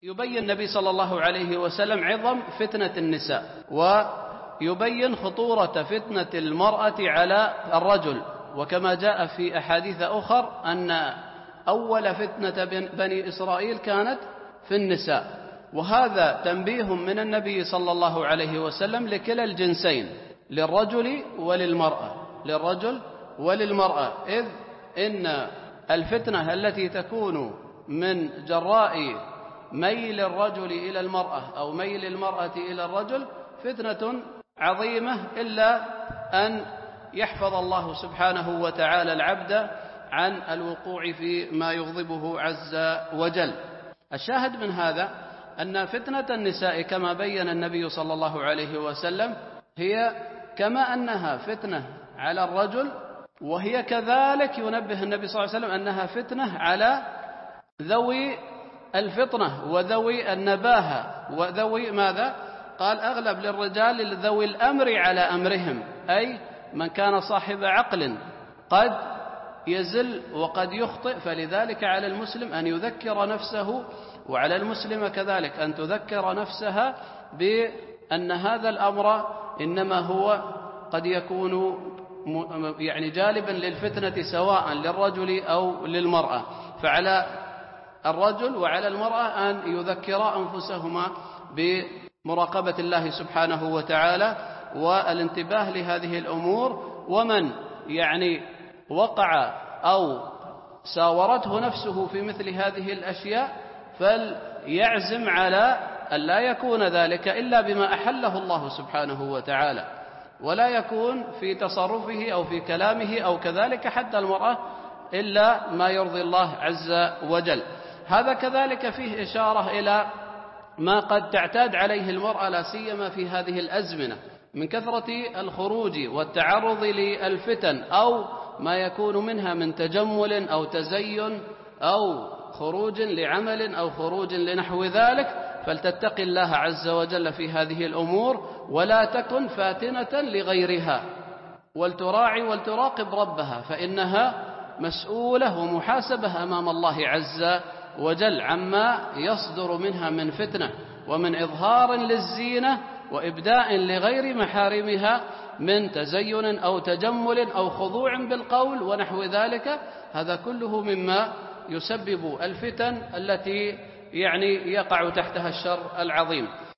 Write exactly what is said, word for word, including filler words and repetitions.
يبين النبي صلى الله عليه وسلم عظم فتنة النساء، ويبين خطورة فتنة المرأة على الرجل، وكما جاء في أحاديث أخر أن أول فتنة بني إسرائيل كانت في النساء. وهذا تنبيه من النبي صلى الله عليه وسلم لكلا الجنسين، للرجل وللمرأة للرجل وللمرأة إذ إن الفتنة التي تكون من جراء ميل الرجل إلى المرأة أو ميل المرأة إلى الرجل فتنة عظيمة، إلا أن يحفظ الله سبحانه وتعالى العبد عن الوقوع في ما يغضبه عز وجل. الشاهد من هذا أن فتنة النساء كما بين النبي صلى الله عليه وسلم هي كما أنها فتنة على الرجل، وهي كذلك ينبه النبي صلى الله عليه وسلم أنها فتنة على ذوي الفطنة وذوي النباهة وذوي ماذا؟ قال أغلب للرجال ذوي الأمر على أمرهم، أي من كان صاحب عقل قد يزل وقد يخطئ. فلذلك على المسلم أن يذكر نفسه، وعلى المسلمة كذلك أن تذكر نفسها بأن هذا الأمر إنما هو قد يكون يعني جالبا للفتنة سواء للرجل أو للمرأة. فعلى الرجل وعلى المرأة أن يذكرا أنفسهما بمراقبة الله سبحانه وتعالى والانتباه لهذه الأمور. ومن يعني وقع أو ساورته نفسه في مثل هذه الأشياء فليعزم على أن لا يكون ذلك إلا بما أحله الله سبحانه وتعالى، ولا يكون في تصرفه أو في كلامه أو كذلك حتى المرأة إلا ما يرضي الله عز وجل. هذا كذلك فيه إشارة إلى ما قد تعتاد عليه المرأة لا سيما في هذه الأزمنة من كثرة الخروج والتعرض للفتن، أو ما يكون منها من تجمل أو تزين أو خروج لعمل أو خروج لنحو ذلك. فلتتق الله عز وجل في هذه الأمور ولا تكن فاتنة لغيرها، ولتراعي ولتراقب ربها، فإنها مسؤولة ومحاسبة أمام الله عز وجل عما يصدر منها من فتنة ومن إظهار للزينة وإبداء لغير محارمها من تزين أو تجمل أو خضوع بالقول ونحو ذلك. هذا كله مما يسبب الفتن التي يعني يقع تحتها الشر العظيم.